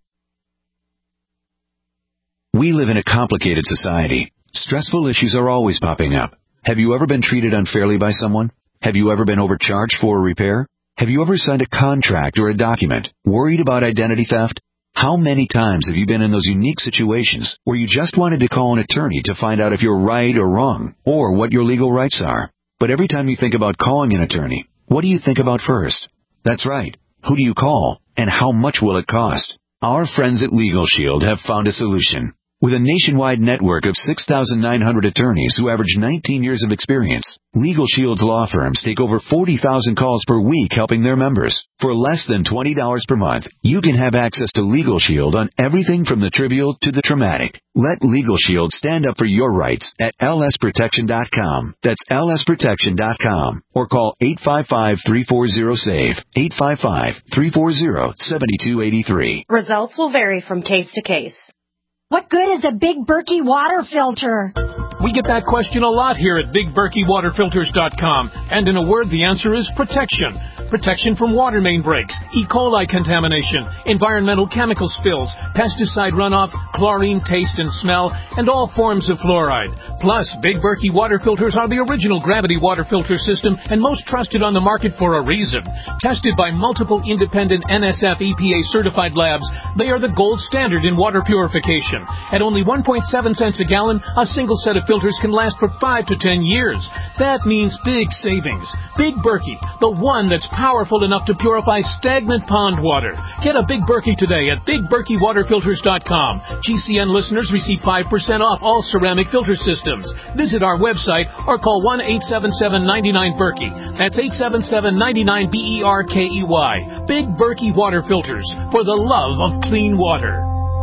We live in a complicated society. Stressful issues are always popping up. Have you ever been treated unfairly by someone? Have you ever been overcharged for a repair? Have you ever signed a contract or a document worried about identity theft? How many times have you been in those unique situations where you just wanted to call an attorney to find out if you're right or wrong, or what your legal rights are? But every time you think about calling an attorney, what do you think about first? That's right. Who do you call, and how much will it cost? Our friends at Legal Shield have found a solution. With a nationwide network of 6,900 attorneys who average 19 years of experience, Legal Shield's law firms take over 40,000 calls per week helping their members. For less than $20 per month, you can have access to Legal Shield on everything from the trivial to the traumatic. Let Legal Shield stand up for your rights at lsprotection.com. That's lsprotection.com. Or call 855-340-SAVE. 855-340-7283. Results will vary from case to case. What good is a Big Berkey water filter? We get that question a lot here at BigBerkeyWaterFilters.com. And in a word, the answer is protection. Protection from water main breaks, E. coli contamination, environmental chemical spills, pesticide runoff, chlorine taste and smell, and all forms of fluoride. Plus, Big Berkey water filters are the original gravity water filter system and most trusted on the market for a reason. Tested by multiple independent NSF EPA certified labs, they are the gold standard in water purification. At only 1.7 cents a gallon, a single set of filters can last for 5 to 10 years. That means big savings. Big Berkey, the one that's powerful enough to purify stagnant pond water. Get a Big Berkey today at BigBerkeyWaterFilters.com. GCN listeners receive 5% off all ceramic filter systems. Visit our website or call 1-877-99-BERKEY. That's 877-99-BERKEY. Big Berkey Water Filters, for the love of clean water.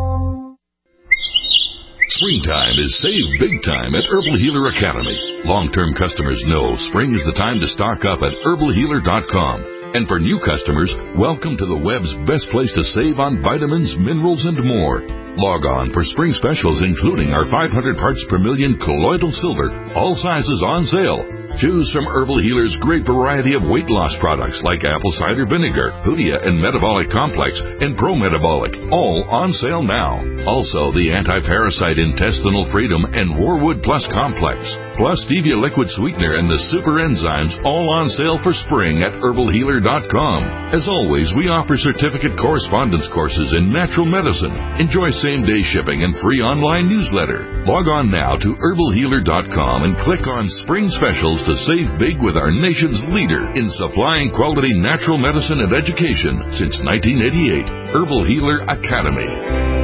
Springtime is save big time at Herbal Healer Academy. Long-term customers know spring is the time to stock up at herbalhealer.com. And for new customers, welcome to the web's best place to save on vitamins, minerals, and more. Log on for spring specials including our 500 parts per million colloidal silver, all sizes on sale. Choose from Herbal Healer's great variety of weight loss products like apple cider vinegar, Hoodia and Metabolic Complex, and Pro-Metabolic, all on sale now. Also, the Anti-Parasite Intestinal Freedom and Warwood Plus Complex, plus Stevia Liquid Sweetener and the Super Enzymes, all on sale for spring at herbalhealer.com. As always, we offer certificate correspondence courses in natural medicine. Enjoy same-day shipping and free online newsletter. Log on now to herbalhealer.com and click on Spring Specials to save big with our nation's leader in supplying quality natural medicine and education since 1988, Herbal Healer Academy.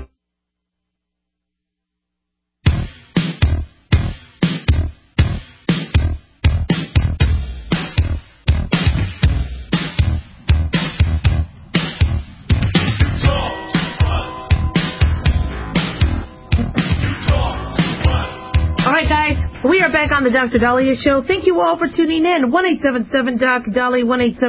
We are back on the Dr. Dahlia Show. Thank you all for tuning in. 1-877-DOC-DALI,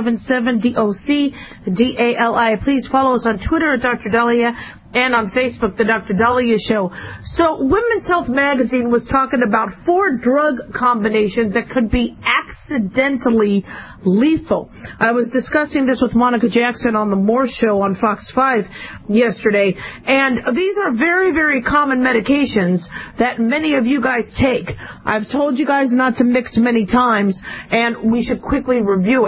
1-877-DOC-DALI. Please follow us on Twitter at Dr. Dahlia and on Facebook, The Dr. Dahlia Show. So Women's Health Magazine was talking about 4 drug combinations that could be accidentally lethal. I was discussing this with Monica Jackson on the Moore Show on Fox 5 yesterday. And these are very, very common medications that many of you guys take. I've told you guys not to mix many times, and we should quickly review it.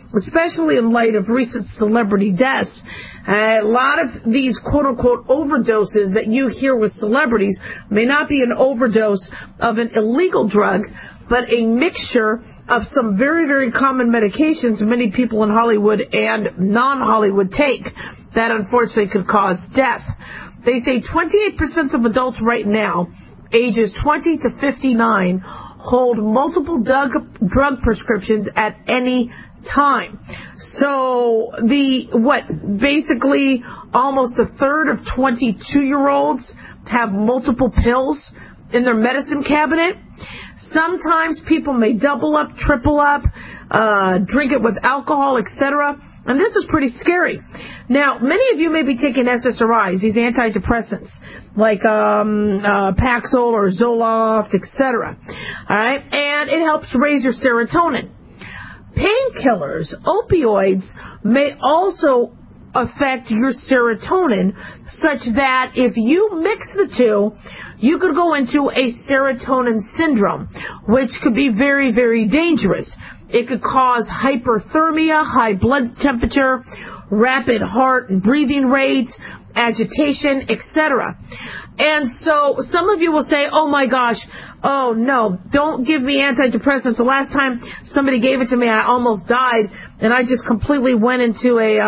especially in light of recent celebrity deaths. A lot of these quote-unquote overdoses that you hear with celebrities may not be an overdose of an illegal drug, but a mixture of some very, very common medications many people in Hollywood and non-Hollywood take that unfortunately could cause death. They say 28% of adults right now, ages 20 to 59, hold multiple drug prescriptions at any time. So basically almost a third of 22-year-olds have multiple pills in their medicine cabinet. Sometimes people may double up, triple up, drink it with alcohol, etc. And this is pretty scary. Now, many of you may be taking SSRIs, these antidepressants, like Paxil or Zoloft, etc. All right, and it helps raise your serotonin. Painkillers, opioids, may also affect your serotonin, such that if you mix the two, you could go into a serotonin syndrome, which could be very, very dangerous. It could cause hyperthermia, high blood temperature, rapid heart and breathing rates, agitation, etc. And so some of you will say, oh my gosh, oh no, don't give me antidepressants. The last time somebody gave it to me, I almost died, and I just completely went into a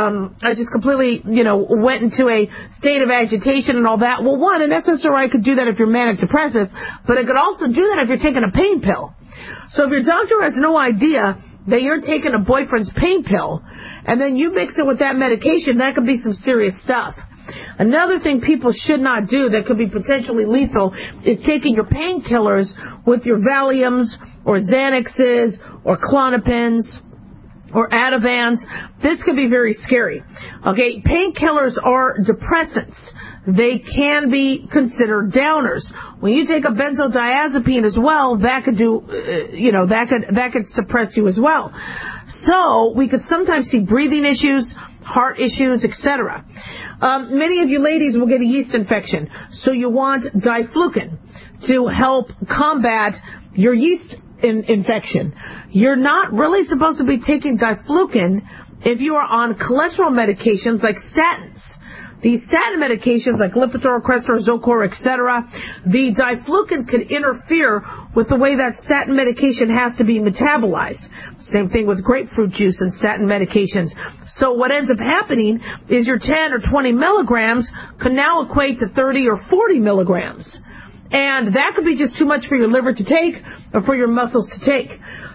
state of agitation and all that. Well, one, an SSRI could do that if you're manic depressive, but it could also do that if you're taking a pain pill. So if your doctor has no idea that you're taking a boyfriend's pain pill, and then you mix it with that medication, that could be some serious stuff. Another thing people should not do that could be potentially lethal is taking your painkillers with your Valiums or Xanaxes or Klonopins or Ativans. This could be very scary. Okay, painkillers are depressants. They can be considered downers. When you take a benzodiazepine as well, that could do, that could suppress you as well. So we could sometimes see breathing issues, heart issues, etc. Many of you ladies will get a yeast infection, so you want diflucan to help combat your yeast infection. You're not really supposed to be taking diflucan if you are on cholesterol medications like statins. These statin medications like Lipitor, Crestor, Zocor, etc., the diflucan could interfere with the way that statin medication has to be metabolized. Same thing with grapefruit juice and statin medications. So what ends up happening is your 10 or 20 milligrams can now equate to 30 or 40 milligrams. And that could be just too much for your liver to take or for your muscles to take.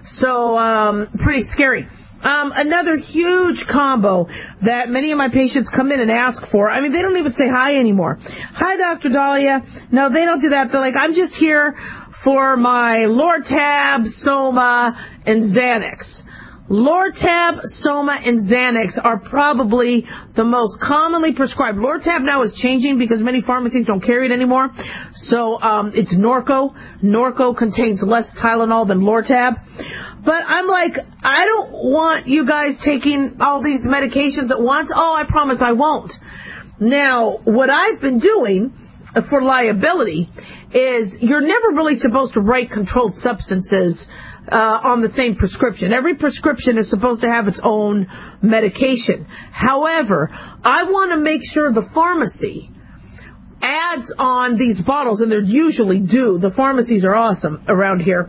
So pretty scary. Another huge combo that many of my patients come in and ask for. I mean, they don't even say hi anymore. Hi, Dr. Dahlia. No, they don't do that. They're like, I'm just here for my Lortab, Soma, and Xanax. Lortab, Soma, and Xanax are probably the most commonly prescribed. Lortab now is changing because many pharmacies don't carry it anymore. So it's Norco. Norco contains less Tylenol than Lortab. But I'm like, I don't want you guys taking all these medications at once. Oh, I promise I won't. Now, what I've been doing for liability is you're never really supposed to write controlled substances on the same prescription. Every prescription is supposed to have its own medication. However, I want to make sure the pharmacy adds on these bottles, and they usually do. The pharmacies are awesome around here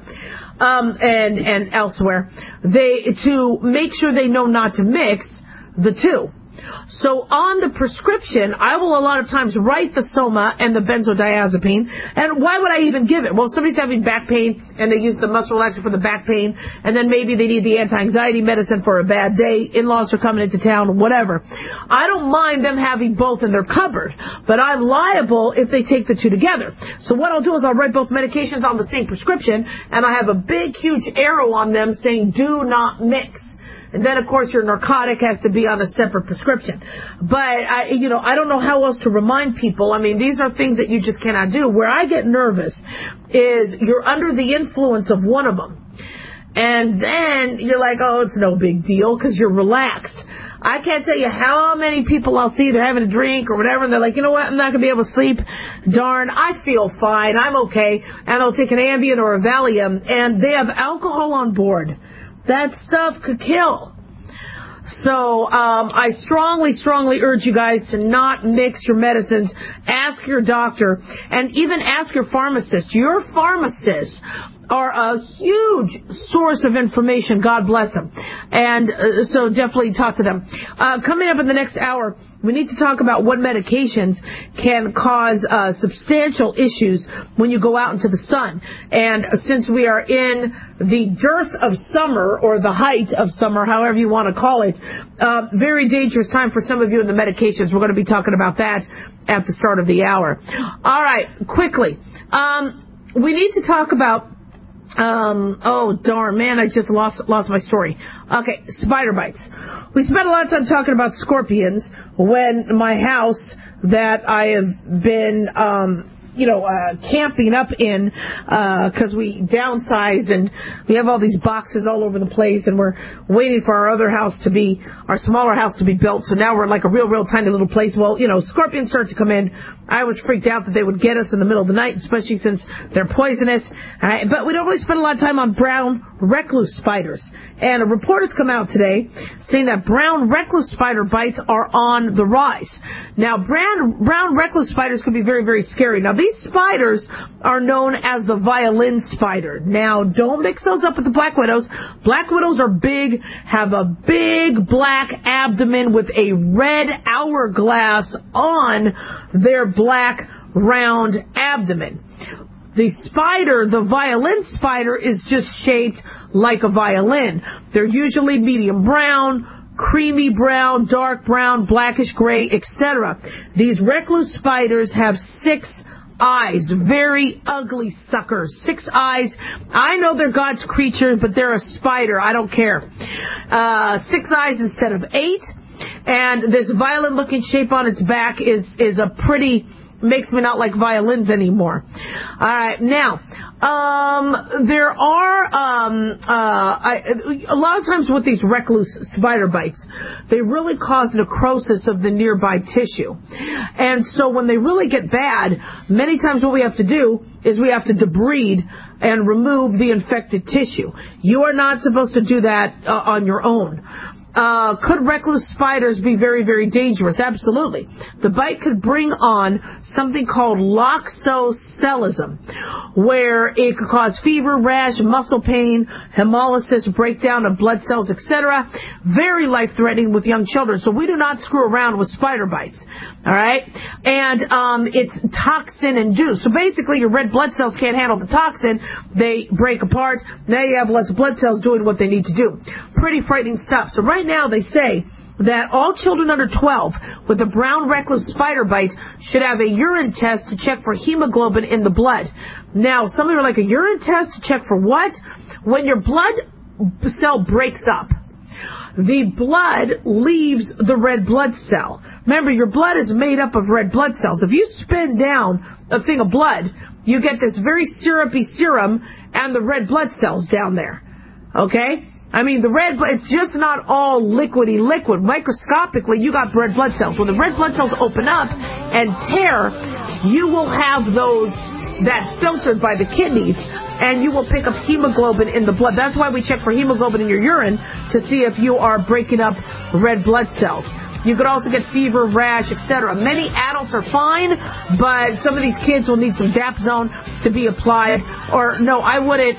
and elsewhere. To make sure they know not to mix the two. So on the prescription, I will a lot of times write the Soma and the benzodiazepine. And why would I even give it? Well, somebody's having back pain and they use the muscle relaxer for the back pain, and then maybe they need the anti-anxiety medicine for a bad day. In-laws are coming into town, whatever. I don't mind them having both in their cupboard, but I'm liable if they take the two together. So what I'll do is I'll write both medications on the same prescription, and I have a big, huge arrow on them saying, do not mix. And then, of course, your narcotic has to be on a separate prescription. But, I don't know how else to remind people. I mean, these are things that you just cannot do. Where I get nervous is you're under the influence of one of them. And then you're like, oh, it's no big deal because you're relaxed. I can't tell you how many people I'll see, they're having a drink or whatever, and they're like, you know what, I'm not going to be able to sleep. Darn, I feel fine. I'm okay. And they'll take an Ambien or a Valium, and they have alcohol on board. That stuff could kill. So I strongly, strongly urge you guys to not mix your medicines. Ask your doctor, and even ask your pharmacist. Your pharmacists are a huge source of information. God bless them. And so definitely talk to them. Coming up in the next hour, we need to talk about what medications can cause substantial issues when you go out into the sun. And since we are in the dearth of summer, or the height of summer, however you want to call it, very dangerous time for some of you in the medications. We're going to be talking about that at the start of the hour. All right, quickly. We need to talk about oh darn, man, I just lost my story. Okay, spider bites. We spent a lot of time talking about scorpions when my house that I have been camping up in, because we downsized and we have all these boxes all over the place, and we're waiting for our smaller house to be built. So now we're like a real tiny little place. Well, scorpions start to come in. I was freaked out that they would get us in the middle of the night, especially since they're poisonous. But we don't really spend a lot of time on brown recluse spiders. And a report has come out today saying that brown recluse spider bites are on the rise. Now, brown recluse spiders can be very, very scary. Now, these spiders are known as the violin spider. Now, don't mix those up with the black widows. Black widows are big, have a big black abdomen with a red hourglass on their black round abdomen. The spider, the violin spider, is just shaped like a violin. They're usually medium brown, creamy brown, dark brown, blackish gray, etc. These recluse spiders have 6 eyes. Very ugly suckers. 6 eyes. I know they're God's creatures, but they're a spider. I don't care. 6 eyes instead of 8. And this violin-looking shape on its back is a pretty... makes me not like violins anymore. All right, now, there are a lot of times with these recluse spider bites, they really cause necrosis of the nearby tissue. And so when they really get bad, many times what we have to do is we have to debride and remove the infected tissue. You are not supposed to do that on your own. Could recluse spiders be very, very dangerous? Absolutely. The bite could bring on something called loxocelism, where it could cause fever, rash, muscle pain, hemolysis, breakdown of blood cells, etc. Very life-threatening with young children. So we do not screw around with spider bites. All right? And it's toxin-induced. So basically, your red blood cells can't handle the toxin. They break apart. Now you have less blood cells doing what they need to do. Pretty frightening stuff. So right now they say that all children under 12 with a brown recluse spider bite should have a urine test to check for hemoglobin in the blood. Now, some of you are like, a urine test to check for what? When your blood cell breaks up, the blood leaves the red blood cell. Remember, your blood is made up of red blood cells. If you spin down a thing of blood, you get this very syrupy serum and the red blood cells down there. Okay? I mean, it's just not all liquidy liquid. Microscopically, you got red blood cells. When the red blood cells open up and tear, you will have that filtered by the kidneys, and you will pick up hemoglobin in the blood. That's why we check for hemoglobin in your urine, to see if you are breaking up red blood cells. You could also get fever, rash, etc. Many adults are fine, but some of these kids will need some Dapsone to be applied. Or, no, I wouldn't.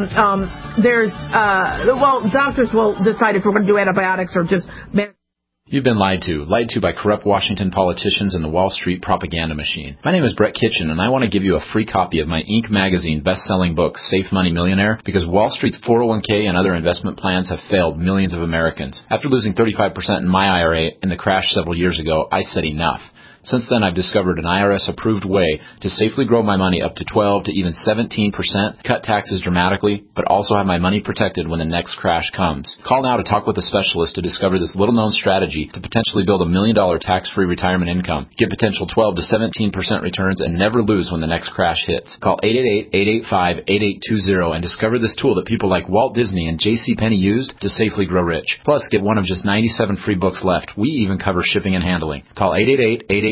Doctors will decide if we're going to do antibiotics or just... You've been lied to by corrupt Washington politicians and the Wall Street propaganda machine. My name is Brett Kitchen, and I want to give you a free copy of my Inc. magazine best-selling book, Safe Money Millionaire, because Wall Street's 401k and other investment plans have failed millions of Americans. After losing 35% in my IRA in the crash several years ago, I said enough. Since then, I've discovered an IRS-approved way to safely grow my money up to 12 to even 17%, cut taxes dramatically, but also have my money protected when the next crash comes. Call now to talk with a specialist to discover this little-known strategy to potentially build $1 million tax-free retirement income. Get potential 12 to 17% returns and never lose when the next crash hits. Call 888-885-8820 and discover this tool that people like Walt Disney and JCPenney used to safely grow rich. Plus, get one of just 97 free books left. We even cover shipping and handling. Call 888-885-8820.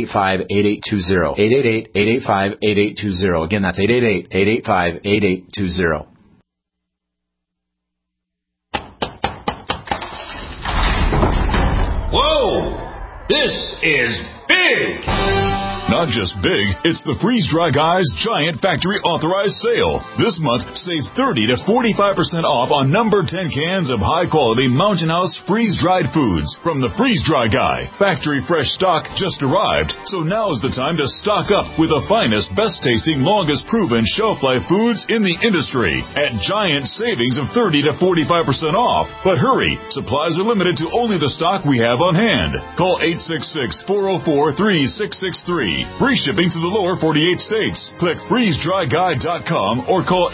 888-885-8820. Again, that's 888-885-8820. This is big! Not just big, it's the Freeze Dry Guy's Giant Factory Authorized Sale. This month, save 30 to 45% off on number 10 cans of high-quality Mountain House freeze-dried foods from the Freeze Dry Guy. Factory fresh stock just arrived, so now is the time to stock up with the finest, best-tasting, longest-proven shelf-life foods in the industry at giant savings of 30 to 45% off. But hurry, supplies are limited to only the stock we have on hand. Call 866-404-3663. Free shipping to the lower 48 states. Click freezedryguy.com or call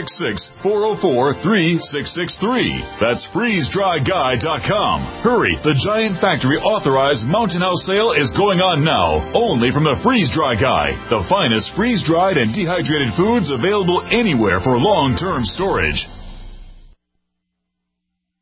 866-404-3663. That's freezedryguy.com. Hurry, the Giant Factory Authorized Mountain House sale is going on now, only from the Freeze Dry Guy, the finest freeze-dried and dehydrated foods available anywhere for long-term storage.